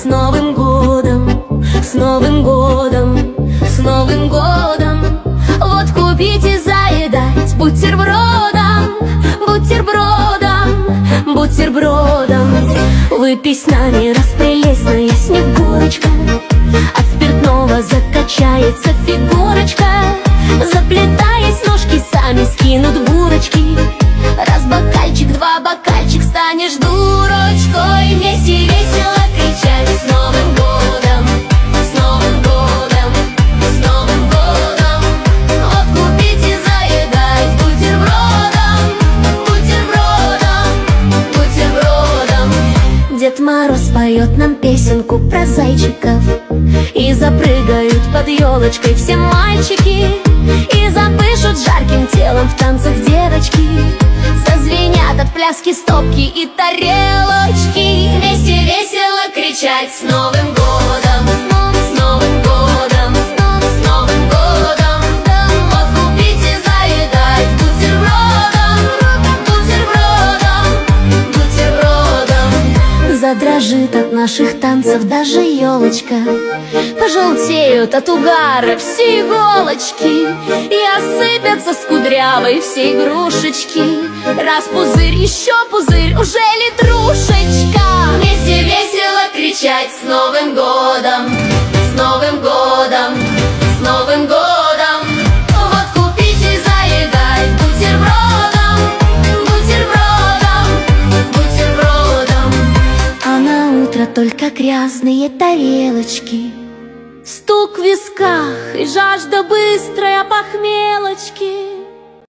С Новым годом, с Новым годом, с Новым годом. Вот купить и заедать бутербродом, бутербродом, бутербродом. Выпей с нами, распрелестная снегурочка, от спиртного закачается фигурочка. Заплетаясь, ножки сами скинут бурочки. Раз бокальчик, два бокальчик, станешь дурочкой. Вместе весело кричать: с Новым годом, с Новым годом, с Новым годом. Вот купить и заедать бутербродом, бутербродом, бутербродом. Дед Мороз поет нам песенку про зайчиков, и запрыгают под елочкой все мальчики, и запышут жарким телом в танцах девочки. Зазвенят от пляски стопки и тарелочки. Вместе весело кричать: с Новым годом, с Новым годом, с Новым годом. Вот купить и заедать бутербродом, бутербродом, бутербродом. Задрожит от наших танцев даже елочка, пожелтеют от угара все иголочки, и осыпятся с кудрявой все игрушечки. Раз пузырь, еще пузырь, уже литрушечка. Вместе весело кричать: с Новым годом, с Новым годом, с Новым годом. Вот купить и заедать бутербродом, бутербродом, бутербродом. А на утро только грязные тарелочки, стук в висках и жажда быстрой опохмелочки.